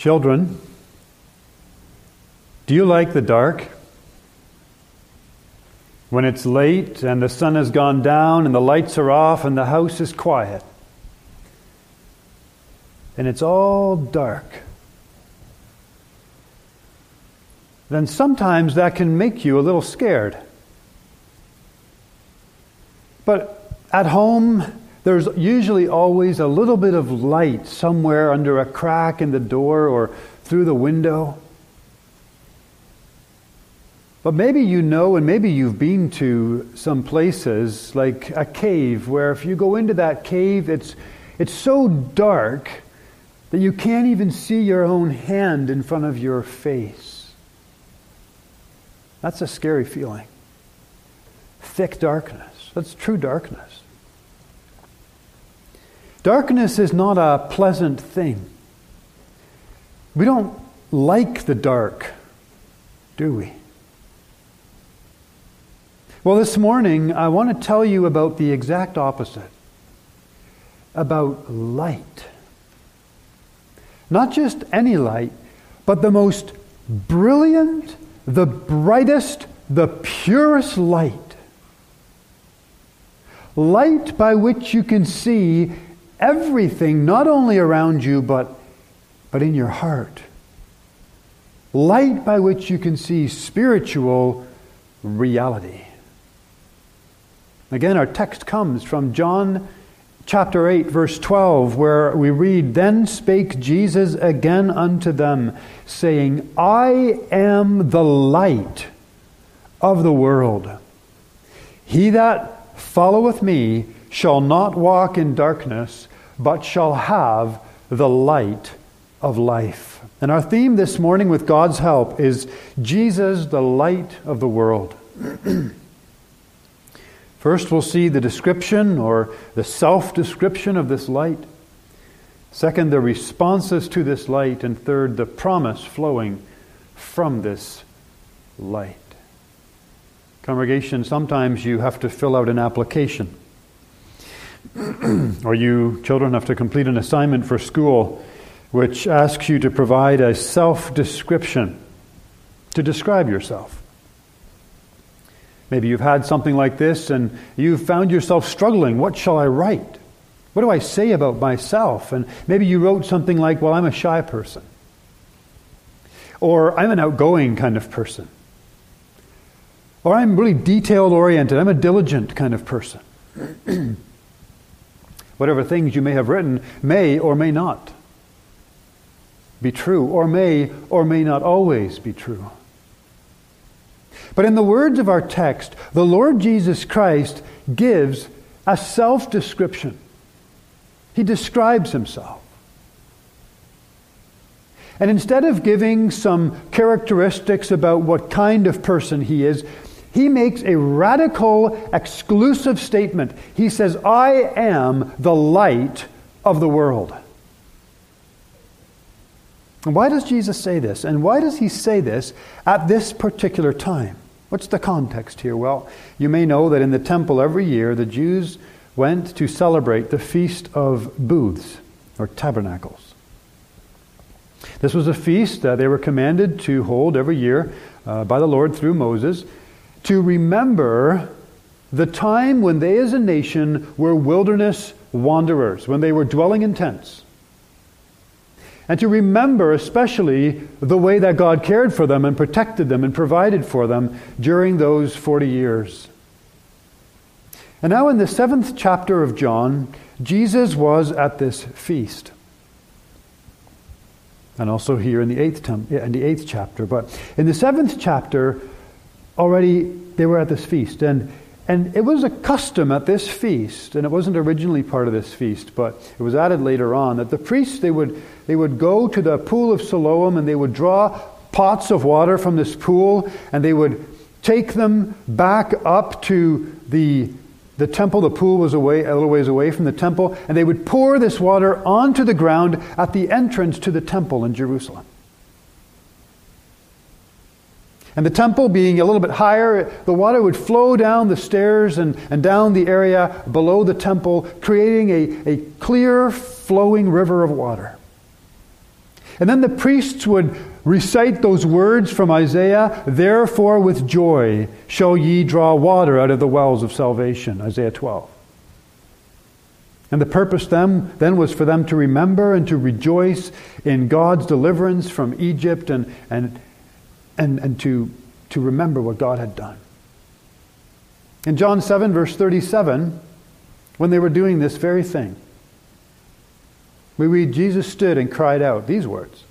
Children, do you like the dark? When it's late and the sun has gone down and the lights are off and the house is quiet and it's all dark, then sometimes that can make you a little scared. But at home, there's usually always a little bit of light somewhere under a crack in the door or through the window. But maybe you know, and maybe you've been to some places like a cave, where if you go into that cave, it's so dark that you can't even see your own hand in front of your face. That's a scary feeling. Thick darkness. That's true darkness. Darkness is not a pleasant thing. We don't like the dark, do we? Well, this morning, I want to tell you about the exact opposite. About light. Not just any light, but the most brilliant, the brightest, the purest light. Light by which you can see everything, not only around you, but in your heart. Light by which you can see spiritual reality. Again, our text comes from John chapter 8, verse 12, where we read, "Then spake Jesus again unto them, saying, I am the light of the world. He that followeth me shall not walk in darkness, but shall have the light of life." And our theme this morning, with God's help, is Jesus, the light of the world. First, we'll see the description or the self-description of this light. Second, the responses to this light. And third, the promise flowing from this light. Congregation, sometimes you have to fill out an application. Or you children have to complete an assignment for school which asks you to provide a self-description to describe yourself. Maybe you've had something like this and you've found yourself struggling. What shall I write? What do I say about myself? And maybe you wrote something like, well, I'm a shy person. Or I'm an outgoing kind of person. Or I'm really detail-oriented. I'm a diligent kind of person. Whatever things you may have written may or may not be true, or may not always be true. But in the words of our text, the Lord Jesus Christ gives a self-description. He describes himself. And instead of giving some characteristics about what kind of person he is, he makes a radical, exclusive statement. He says, I am the light of the world. And why does Jesus say this? And why does he say this at this particular time? What's the context here? Well, you may know that in the temple every year, the Jews went to celebrate the Feast of Booths, or Tabernacles. This was a feast that they were commanded to hold every year by the Lord through Moses, to remember the time when they as a nation were wilderness wanderers, when they were dwelling in tents. And to remember especially the way that God cared for them and protected them and provided for them during those 40 years. And now in the 7th chapter of John, Jesus was at this feast. And also here in the 8th chapter. But in the 7th chapter, already they were at this feast. And it was a custom at this feast, and it wasn't originally part of this feast, but it was added later on, that the priests, they would go to the pool of Siloam and they would draw pots of water from this pool, and they would take them back up to the temple. The pool was a little ways away from the temple, and they would pour this water onto the ground at the entrance to the temple in Jerusalem. And the temple being a little bit higher, the water would flow down the stairs and down the area below the temple, creating a clear flowing river of water. And then the priests would recite those words from Isaiah, "Therefore with joy shall ye draw water out of the wells of salvation," Isaiah 12. And the purpose then was for them to remember and to rejoice in God's deliverance from Egypt and to remember what God had done. In John 7, verse 37, when they were doing this very thing, we read, Jesus stood and cried out these words.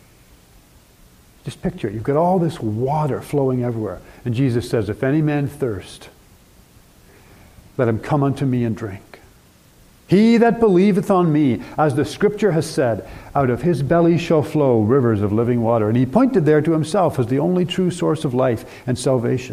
Just picture it. You've got all this water flowing everywhere. And Jesus says, "If any man thirst, let him come unto me and drink. He that believeth on me, as the Scripture has said, out of his belly shall flow rivers of living water." And he pointed there to himself as the only true source of life and salvation.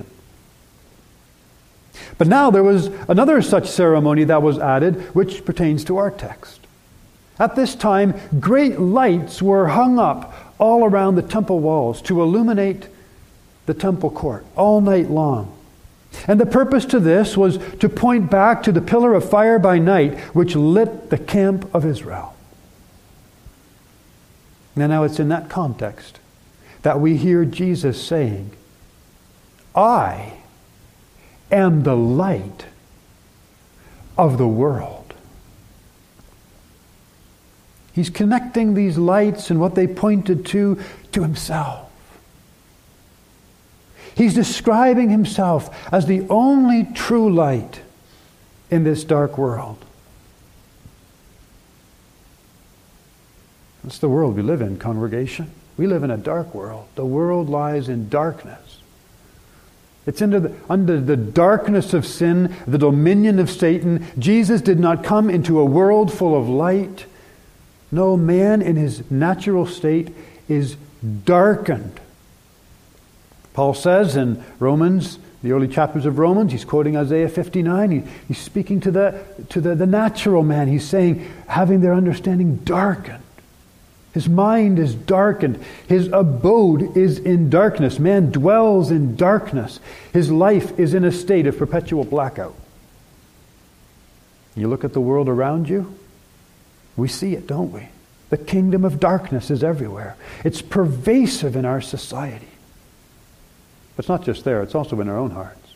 But now there was another such ceremony that was added, which pertains to our text. At this time, great lights were hung up all around the temple walls to illuminate the temple court all night long. And the purpose to this was to point back to the pillar of fire by night which lit the camp of Israel. Now it's in that context that we hear Jesus saying, "I am the light of the world." He's connecting these lights and what they pointed to himself. He's describing himself as the only true light in this dark world. That's the world we live in, congregation. We live in a dark world. The world lies in darkness. It's under the darkness of sin, the dominion of Satan. Jesus did not come into a world full of light. No, man in his natural state is darkened. Paul says in Romans, the early chapters of Romans, he's quoting Isaiah 59. He's speaking to the natural man. He's saying, having their understanding darkened. His mind is darkened. His abode is in darkness. Man dwells in darkness. His life is in a state of perpetual blackout. You look at the world around you, we see it, don't we? The kingdom of darkness is everywhere. It's pervasive in our society. But it's not just there, it's also in our own hearts.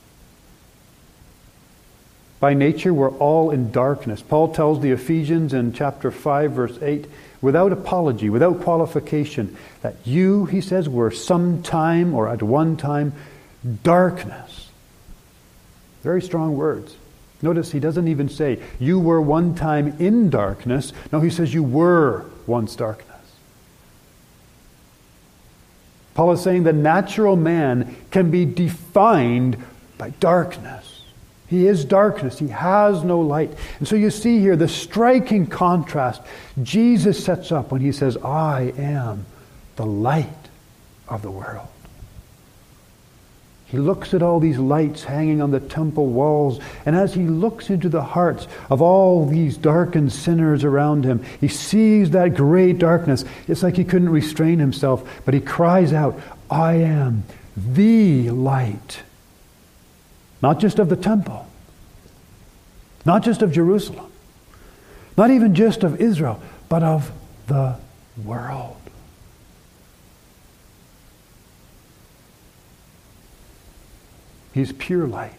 By nature, we're all in darkness. Paul tells the Ephesians in chapter 5, verse 8, without apology, without qualification, that you, he says, were sometime or at one time darkness. Very strong words. Notice he doesn't even say, you were one time in darkness. No, he says you were once darkness. Paul is saying the natural man can be defined by darkness. He is darkness. He has no light. And so you see here the striking contrast Jesus sets up when he says, I am the light of the world. He looks at all these lights hanging on the temple walls, and as he looks into the hearts of all these darkened sinners around him, he sees that great darkness. It's like he couldn't restrain himself, but he cries out, I am the light. Not just of the temple, not just of Jerusalem, not even just of Israel, but of the world. He's pure light.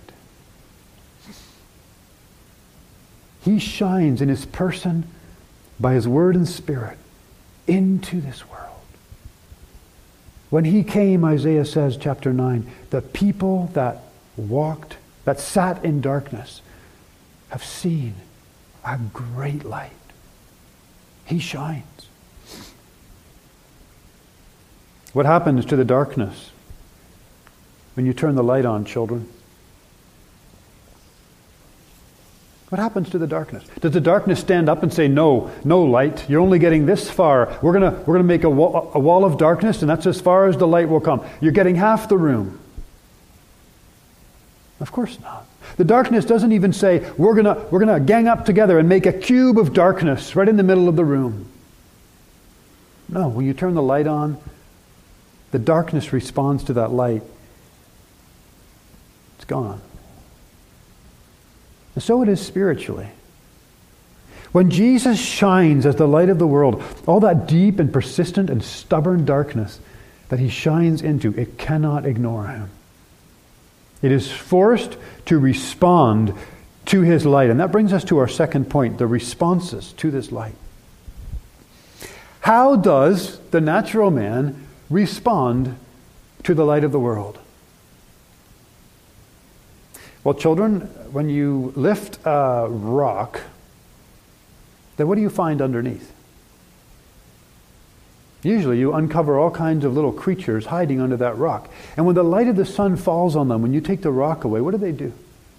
He shines in his person by his word and spirit into this world. When he came, Isaiah says, chapter 9, the people that sat in darkness have seen a great light. He shines. What happens to the darkness when you turn the light on, children? What happens to the darkness? Does the darkness stand up and say, no light, you're only getting this far. We're gonna make a wall of darkness, and that's as far as the light will come. You're getting half the room. Of course not. The darkness doesn't even say, we're gonna gang up together and make a cube of darkness right in the middle of the room. No, when you turn the light on, the darkness responds to that light. It's gone. And so it is spiritually. When Jesus shines as the light of the world, all that deep and persistent and stubborn darkness that he shines into, it cannot ignore him. It is forced to respond to his light. And that brings us to our second point, the responses to this light. How does the natural man respond to the light of the world? Well, children, when you lift a rock, then what do you find underneath? Usually you uncover all kinds of little creatures hiding under that rock. And when the light of the sun falls on them, when you take the rock away, what do?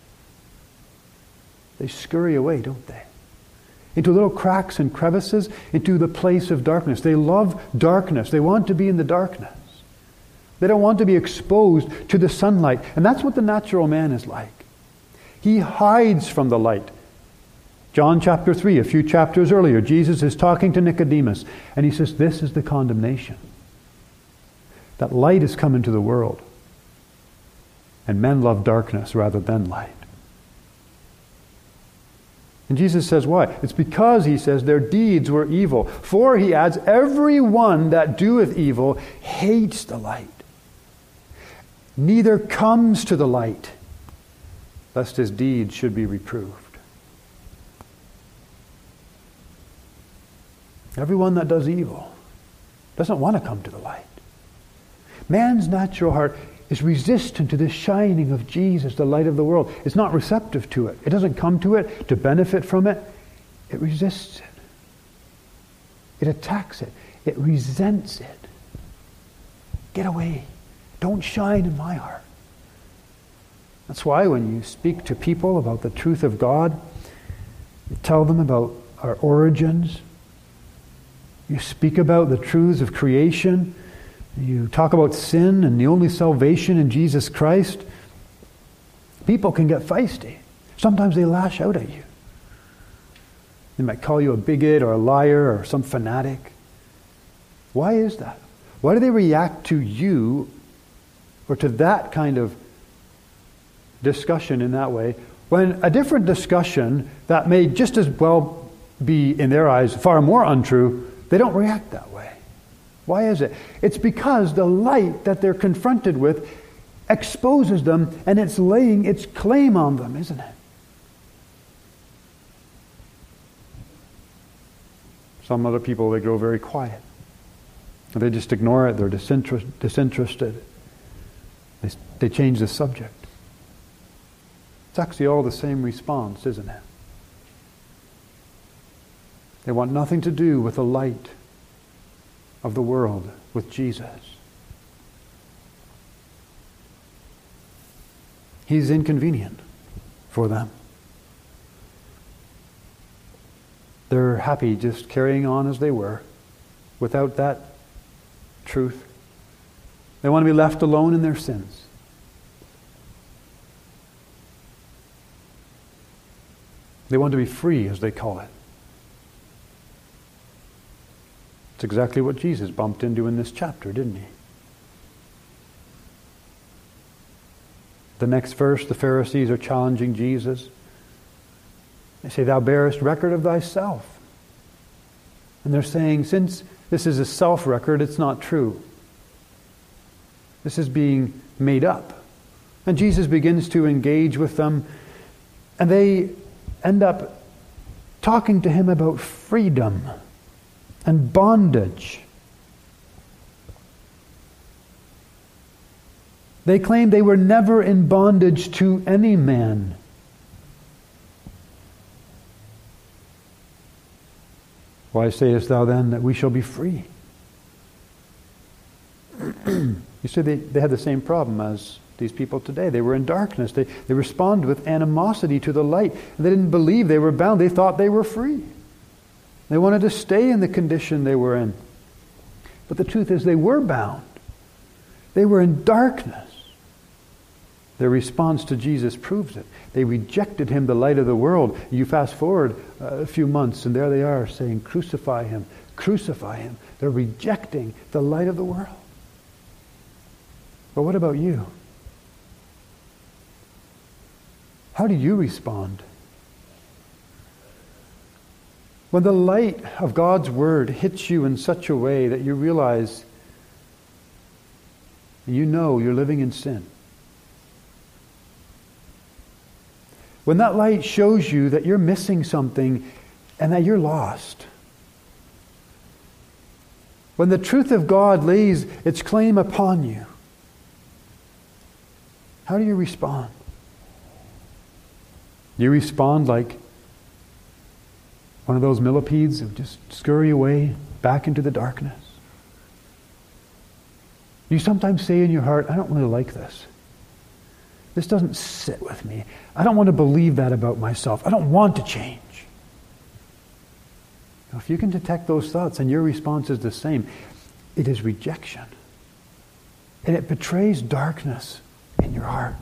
They scurry away, don't they? Into little cracks and crevices, into the place of darkness. They love darkness. They want to be in the darkness. They don't want to be exposed to the sunlight. And that's what the natural man is like. He hides from the light. John chapter 3, a few chapters earlier, Jesus is talking to Nicodemus, and he says, this is the condemnation. That light has come into the world, and men love darkness rather than light. And Jesus says why? It's because, he says, their deeds were evil. For, he adds, every one that doeth evil hates the light, neither comes to the light, lest his deeds should be reproved. Everyone that does evil doesn't want to come to the light. Man's natural heart is resistant to the shining of Jesus, the light of the world. It's not receptive to it. It doesn't come to it to benefit from it. It resists it. It attacks it. It resents it. Get away. Don't shine in my heart. That's why when you speak to people about the truth of God, you tell them about our origins, you speak about the truths of creation, you talk about sin and the only salvation in Jesus Christ, people can get feisty. Sometimes they lash out at you. They might call you a bigot or a liar or some fanatic. Why is that? Why do they react to you or to that kind of discussion in that way, when a different discussion that may just as well be, in their eyes, far more untrue, they don't react that way? Why is it? It's because the light that they're confronted with exposes them, and it's laying its claim on them, isn't it? Some other people, they grow very quiet. They just ignore it. They're disinterested. They change the subject. It's actually all the same response, isn't it? They want nothing to do with the light of the world, with Jesus. He's inconvenient for them. They're happy just carrying on as they were, without that truth. They want to be left alone in their sins. They want to be free, as they call it. It's exactly what Jesus bumped into in this chapter, didn't he? The next verse, the Pharisees are challenging Jesus. They say, "Thou bearest record of thyself." And they're saying, since this is a self-record, it's not true. This is being made up. And Jesus begins to engage with them, and they end up talking to him about freedom and bondage. They claim they were never in bondage to any man. Why sayest thou then that we shall be free? You see, they had the same problem as these people today. They were in darkness. They responded with animosity to the light. They didn't believe they were bound. They thought they were free. They wanted to stay in the condition they were in. But the truth is, they were bound. They were in darkness. Their response to Jesus proves it. They rejected him, the light of the world. You fast forward a few months, and there they are saying, "Crucify him, crucify him." They're rejecting the light of the world. But what about you? How do you respond? When the light of God's Word hits you in such a way that you realize, you know you're living in sin. When that light shows you that you're missing something and that you're lost. When the truth of God lays its claim upon you, how do you respond? Do you respond like one of those millipedes who just scurry away back into the darkness? You sometimes say in your heart, I don't really like this. This doesn't sit with me. I don't want to believe that about myself. I don't want to change. Now, if you can detect those thoughts and your response is the same, it is rejection. And it betrays darkness in your heart.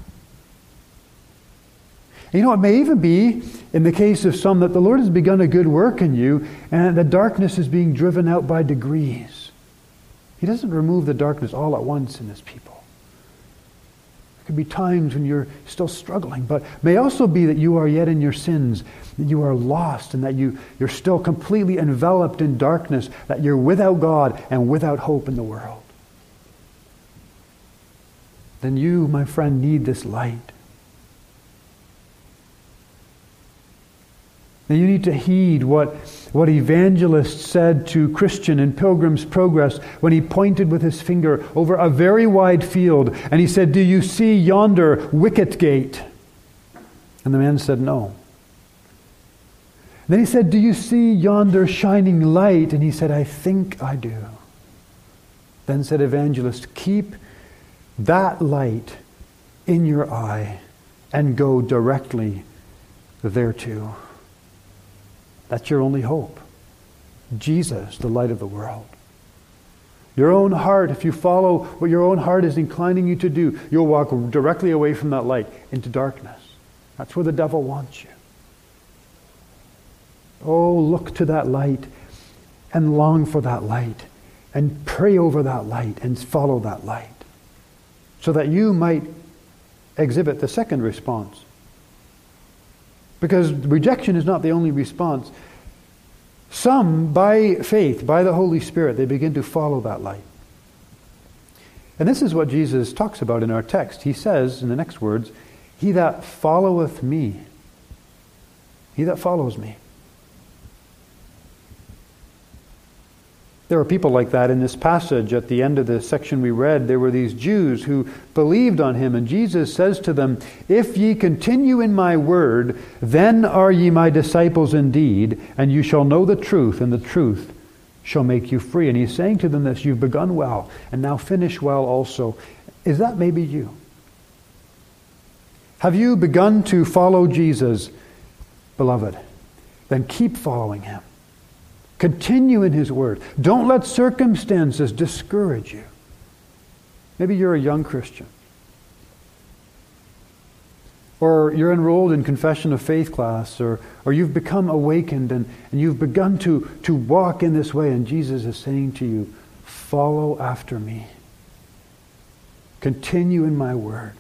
And it may even be, in the case of some, that the Lord has begun a good work in you and the darkness is being driven out by degrees. He doesn't remove the darkness all at once in His people. There could be times when you're still struggling, but it may also be that you are yet in your sins, that you are lost and that you're still completely enveloped in darkness, that you're without God and without hope in the world. Then you, my friend, need this light. Now you need to heed what Evangelist said to Christian in Pilgrim's Progress when he pointed with his finger over a very wide field and he said, "Do you see yonder wicket gate?" And the man said, "No." Then he said, "Do you see yonder shining light?" And he said, "I think I do." Then said Evangelist, "Keep that light in your eye and go directly thereto." That's your only hope. Jesus, the light of the world. Your own heart, if you follow what your own heart is inclining you to do, you'll walk directly away from that light into darkness. That's where the devil wants you. Oh, look to that light and long for that light and pray over that light and follow that light so that you might exhibit the second response. Because rejection is not the only response. Some, by faith, by the Holy Spirit, they begin to follow that light. And this is what Jesus talks about in our text. He says, in the next words, "He that followeth me," he that follows me. There are people like that in this passage. At the end of the section we read, there were these Jews who believed on Him. And Jesus says to them, "If ye continue in my word, then are ye my disciples indeed, and you shall know the truth, and the truth shall make you free." And He's saying to them this, you've begun well, and now finish well also. Is that maybe you? Have you begun to follow Jesus, beloved? Then keep following Him. Continue in His Word. Don't let circumstances discourage you. Maybe you're a young Christian. Or you're enrolled in confession of faith class, or you've become awakened and you've begun to walk in this way, and Jesus is saying to you, follow after me. Continue in my Word.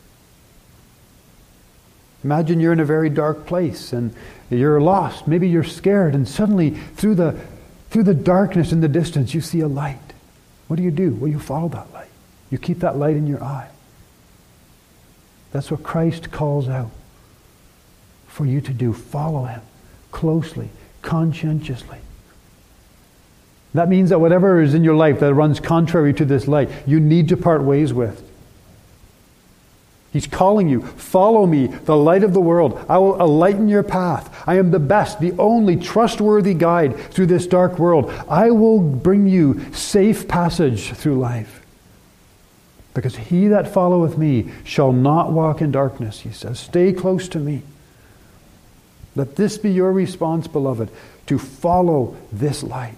Imagine you're in a very dark place and you're lost. Maybe you're scared, and suddenly through the darkness in the distance you see a light. What do? Well, you follow that light. You keep that light in your eye. That's what Christ calls out for you to do. Follow Him closely, conscientiously. That means that whatever is in your life that runs contrary to this light, you need to part ways with. He's calling you, follow me, the light of the world. I will enlighten your path. I am the best, the only trustworthy guide through this dark world. I will bring you safe passage through life. Because he that followeth me shall not walk in darkness, he says. Stay close to me. Let this be your response, beloved, to follow this light.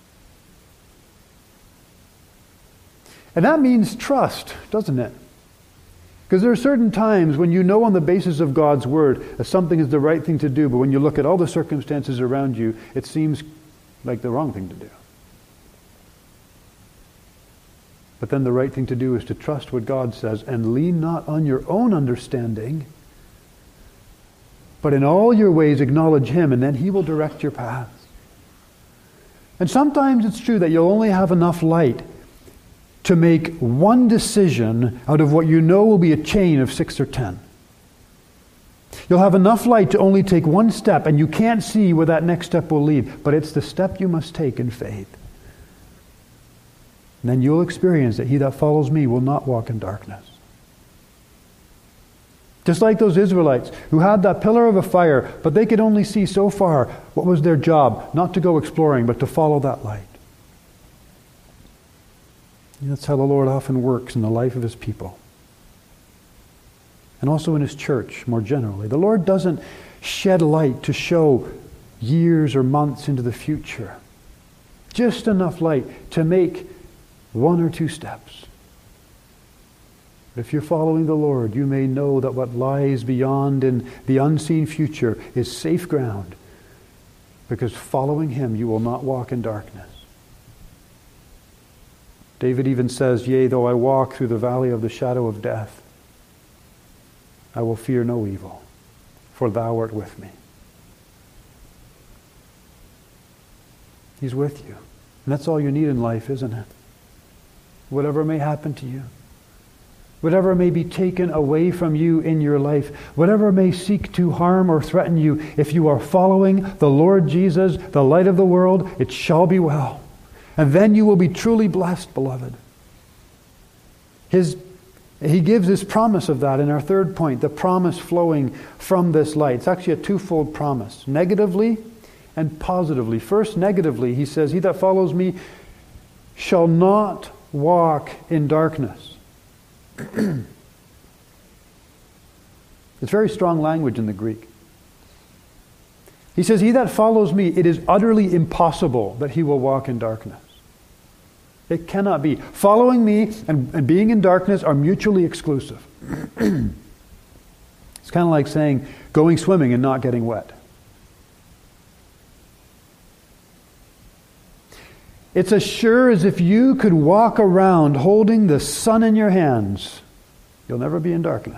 And that means trust, doesn't it? Because there are certain times when you know on the basis of God's Word that something is the right thing to do, but when you look at all the circumstances around you, it seems like the wrong thing to do. But then the right thing to do is to trust what God says and lean not on your own understanding, but in all your ways acknowledge Him, and then He will direct your paths. And sometimes it's true that you'll only have enough light to make one decision out of what you know will be a chain of 6 or 10. You'll have enough light to only take one step, and you can't see where that next step will lead, but it's the step you must take in faith. And then you'll experience that he that follows me will not walk in darkness. Just like those Israelites who had that pillar of a fire, but they could only see so far. What was their job? Not to go exploring, but to follow that light. And that's how the Lord often works in the life of his people. And also in his church, more generally. The Lord doesn't shed light to show years or months into the future. Just enough light to make 1 or 2 steps. But if you're following the Lord, you may know that what lies beyond in the unseen future is safe ground, because following him, you will not walk in darkness. David even says, "Yea, though I walk through the valley of the shadow of death, I will fear no evil, for thou art with me." He's with you. And that's all you need in life, isn't it? Whatever may happen to you, whatever may be taken away from you in your life, whatever may seek to harm or threaten you, if you are following the Lord Jesus, the light of the world, it shall be well. And then you will be truly blessed, beloved. He gives his promise of that in our third point, the promise flowing from this light. It's actually a twofold promise, negatively and positively. First, negatively, he says, "He that follows me shall not walk in darkness." It's very strong language in the Greek. He says, "He that follows me, it is utterly impossible that he will walk in darkness." It cannot be. Following me and being in darkness are mutually exclusive. It's kind of like saying going swimming and not getting wet. It's as sure as if you could walk around holding the sun in your hands, you'll never be in darkness.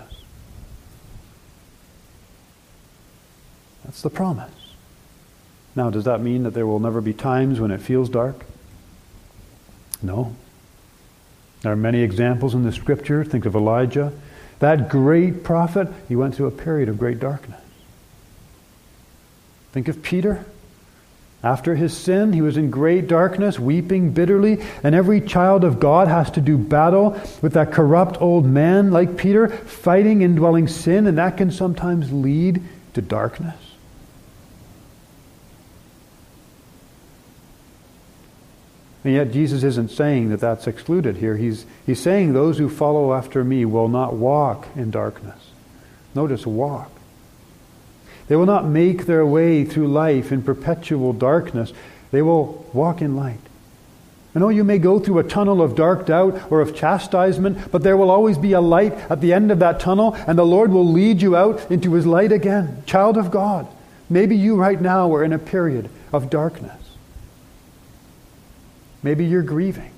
That's the promise. Now, does that mean that there will never be times when it feels dark? No. There are many examples in the Scripture. Think of Elijah. That great prophet, he went through a period of great darkness. Think of Peter. After his sin, he was in great darkness, weeping bitterly, and every child of God has to do battle with that corrupt old man like Peter, fighting indwelling sin, and that can sometimes lead to darkness. And yet Jesus isn't saying that that's excluded here. He's saying those who follow after me will not walk in darkness. Notice, walk. They will not make their way through life in perpetual darkness. They will walk in light. I know you may go through a tunnel of dark doubt or of chastisement, but there will always be a light at the end of that tunnel, and the Lord will lead you out into his light again. Child of God, maybe you right now are in a period of darkness. Maybe you're grieving.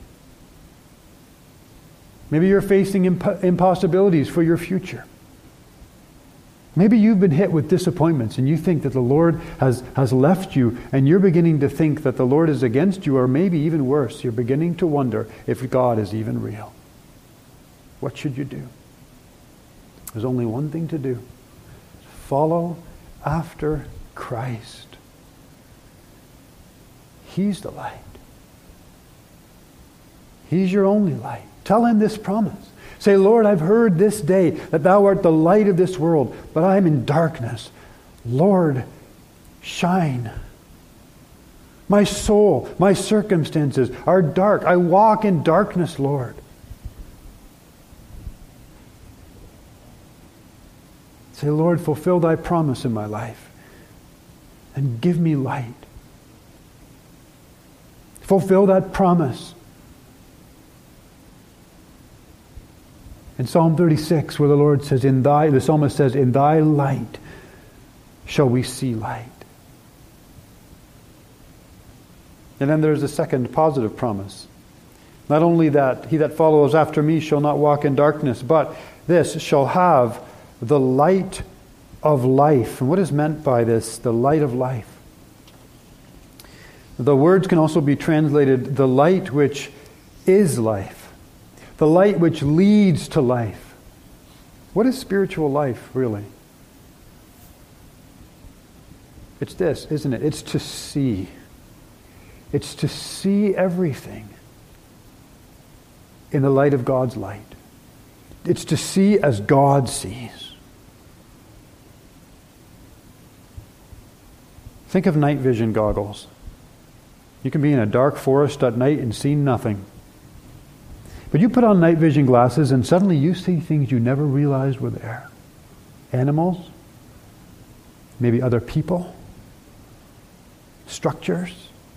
Maybe you're facing impossibilities for your future. Maybe you've been hit with disappointments and you think that the Lord has left you, and you're beginning to think that the Lord is against you, or maybe even worse, you're beginning to wonder if God is even real. What should you do? There's only one thing to do. Follow after Christ. He's the light. He's your only light. Tell him this promise. Say, "Lord, I've heard this day that thou art the light of this world, but I am in darkness. Lord, shine. My soul, my circumstances are dark. I walk in darkness, Lord." Say, "Lord, fulfill thy promise in my life and give me light." Fulfill that promise. In Psalm 36, where the Lord says, the psalmist says, "In thy light shall we see light." And then there's the second positive promise. Not only that he that follows after me shall not walk in darkness, but this shall have the light of life. And what is meant by this, the light of life? The words can also be translated the light which is life, the light which leads to life. What is spiritual life, really? It's this, isn't it? It's to see. It's to see everything in the light of God's light. It's to see as God sees. Think of night vision goggles. You can be in a dark forest at night and see nothing. But you put on night vision glasses and suddenly you see things you never realized were there. Animals, maybe other people, structures.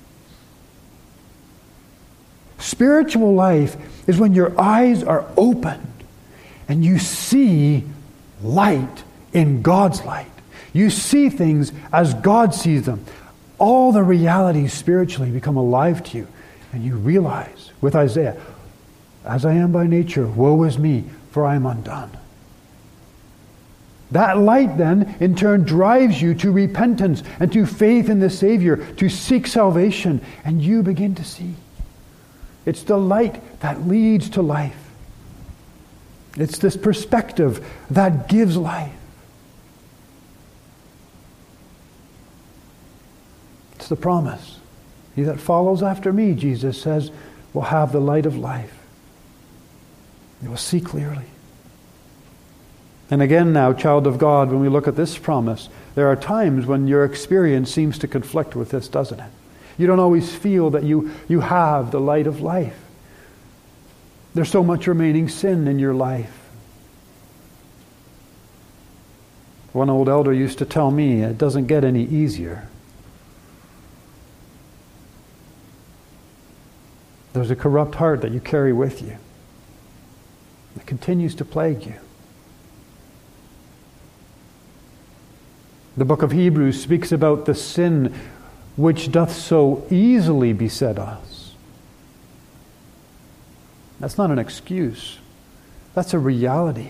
Spiritual life is when your eyes are opened and you see light in God's light. You see things as God sees them. All the realities spiritually become alive to you. And you realize, with Isaiah, as I am by nature, woe is me, for I am undone. That light then, in turn, drives you to repentance and to faith in the Savior, to seek salvation, and you begin to see. It's the light that leads to life. It's this perspective that gives life. It's the promise. He that follows after me, Jesus says, will have the light of life. They will see clearly. And again now, child of God, when we look at this promise, there are times when your experience seems to conflict with this, doesn't it? You don't always feel that you have the light of life. There's so much remaining sin in your life. One old elder used to tell me, it doesn't get any easier. There's a corrupt heart that you carry with you that continues to plague you. The book of Hebrews speaks about the sin which doth so easily beset us. That's not an excuse. That's a reality.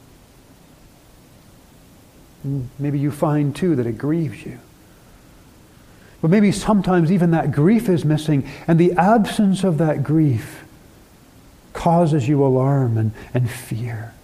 Maybe you find too that it grieves you. But maybe sometimes even that grief is missing, and the absence of that grief causes you alarm and fear.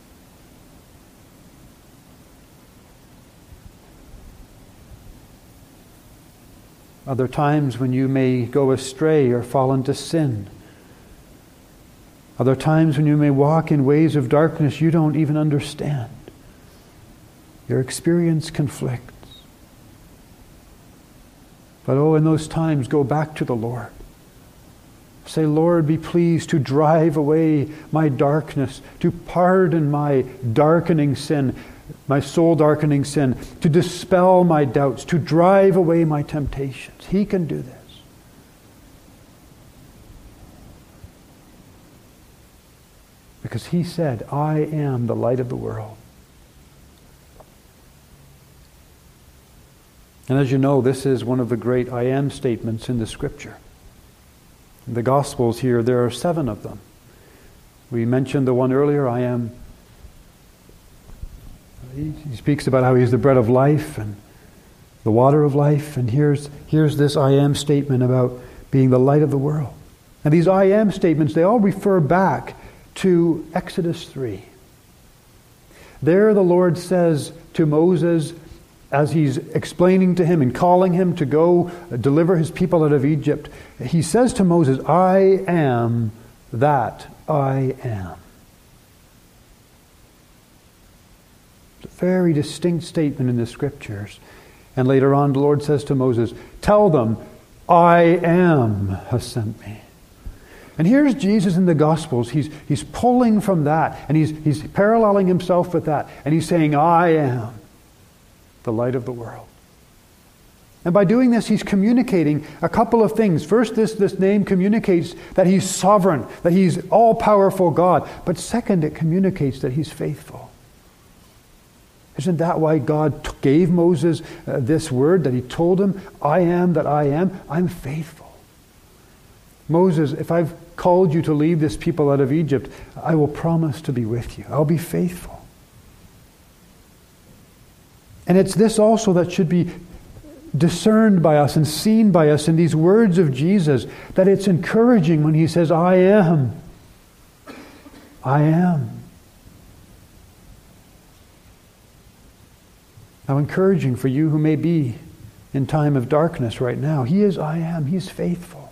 Other times when you may go astray or fall into sin. Other times when you may walk in ways of darkness you don't even understand. Your experience conflicts. But in those times, go back to the Lord. Say, Lord, be pleased to drive away my darkness, to pardon my darkening sin, my soul-darkening sin, to dispel my doubts, to drive away my temptations. He can do this. Because He said, I am the light of the world. And as you know, this is one of the great I am statements in the Scripture. In the Gospels here, there are 7 of them. We mentioned the one earlier, I am. He speaks about how He's the bread of life and the water of life. And here's this I am statement about being the light of the world. And these I am statements, they all refer back to Exodus 3. There the Lord says to Moses, as He's explaining to him and calling him to go deliver His people out of Egypt, He says to Moses, I am that I am. It's a very distinct statement in the Scriptures. And later on the Lord says to Moses, tell them, I am has sent me. And here's Jesus in the Gospels. He's pulling from that, and he's paralleling Himself with that, and He's saying, I am the light of the world. And by doing this, He's communicating a couple of things. First, this name communicates that He's sovereign, that He's all-powerful God. But second, it communicates that He's faithful. Isn't that why God gave Moses this word, that He told him, I am that I am? I'm faithful. Moses, if I've called you to lead this people out of Egypt, I will promise to be with you. I'll be faithful. And it's this also that should be discerned by us and seen by us in these words of Jesus, that it's encouraging when he says, I am. I am. How encouraging for you who may be in time of darkness right now. He is I am. He's faithful.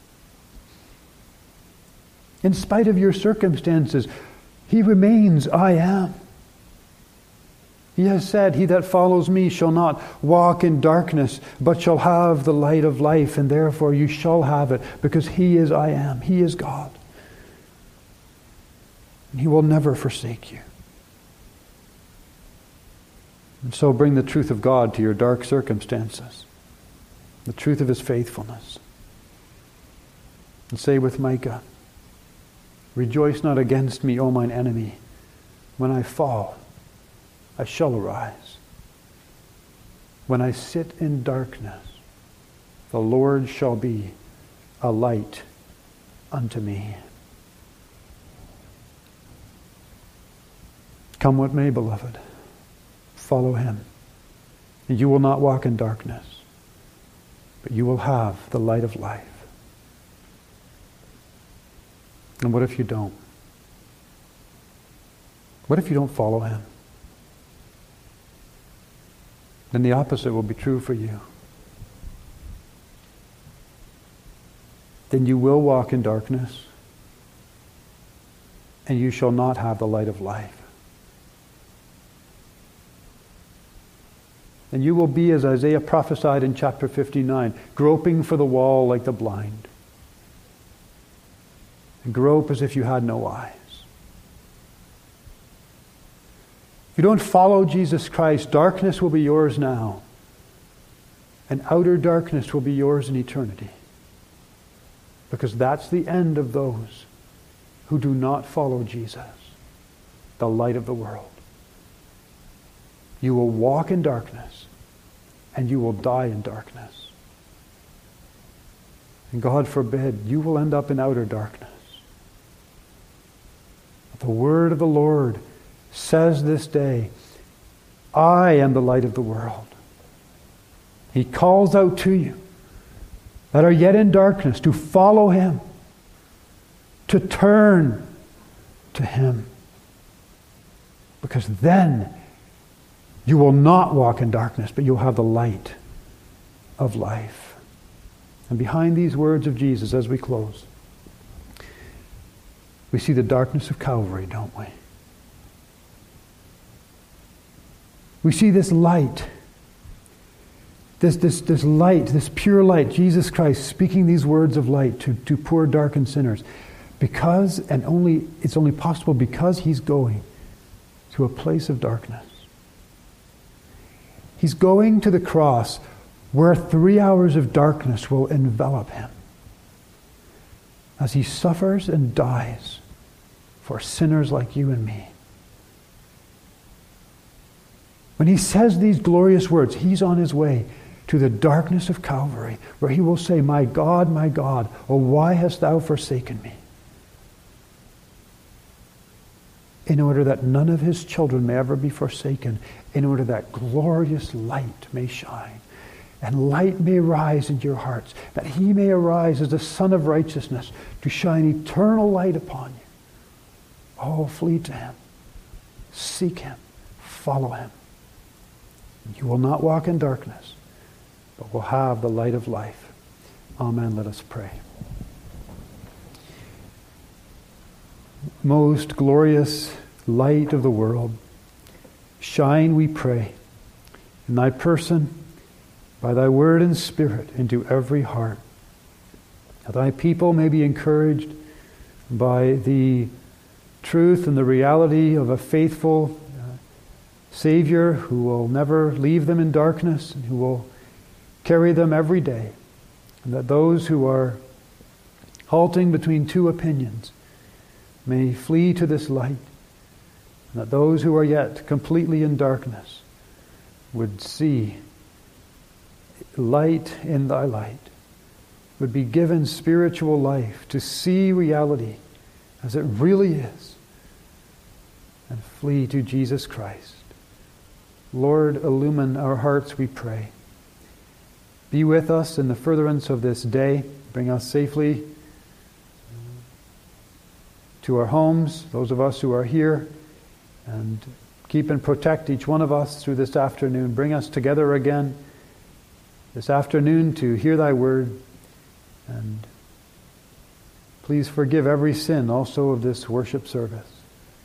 In spite of your circumstances, he remains I am. He has said, he that follows me shall not walk in darkness, but shall have the light of life, and therefore you shall have it, because he is I am. He is God. And he will never forsake you. And so bring the truth of God to your dark circumstances, the truth of his faithfulness. And say with Micah, rejoice not against me, O mine enemy. When I fall, I shall arise. When I sit in darkness, the Lord shall be a light unto me. Come what may, beloved, follow him. And you will not walk in darkness, but you will have the light of life. And what if you don't? What if you don't follow him? Then the opposite will be true for you. Then you will walk in darkness, and you shall not have the light of life. And you will be, as Isaiah prophesied in chapter 59, groping for the wall like the blind. And grope as if you had no eyes. If you don't follow Jesus Christ, darkness will be yours now. And outer darkness will be yours in eternity. Because that's the end of those who do not follow Jesus, the light of the world. You will walk in darkness, and you will die in darkness. And God forbid, you will end up in outer darkness. But the word of the Lord says this day, I am the light of the world. He calls out to you that are yet in darkness to follow him, to turn to him. Because then you will not walk in darkness, but you'll have the light of life. And behind these words of Jesus as we close, we see the darkness of Calvary, don't we? We see this light, this light, this pure light, Jesus Christ speaking these words of light to poor darkened sinners. Because, it's only possible because he's going to a place of darkness. He's going to the cross where 3 hours of darkness will envelop him as he suffers and dies for sinners like you and me. When he says these glorious words, he's on his way to the darkness of Calvary, where he will say, my God, oh, why hast thou forsaken me? In order that none of his children may ever be forsaken, in order that glorious light may shine, and light may rise into your hearts, that he may arise as the Son of righteousness to shine eternal light upon you. Oh, flee to him. Seek him. Follow him. You will not walk in darkness, but will have the light of life. Amen. Let us pray. Most glorious light of the world, shine, we pray, in thy person, by thy word and spirit, into every heart, that thy people may be encouraged by the truth and the reality of a faithful Savior who will never leave them in darkness and who will carry them every day. And that those who are halting between two opinions may flee to this light. And that those who are yet completely in darkness would see light in thy light, would be given spiritual life to see reality as it really is, and flee to Jesus Christ. Lord, illumine our hearts, we pray. Be with us in the furtherance of this day. Bring us safely to our homes, those of us who are here, and keep and protect each one of us through this afternoon. Bring us together again this afternoon to hear thy word, and please forgive every sin also of this worship service.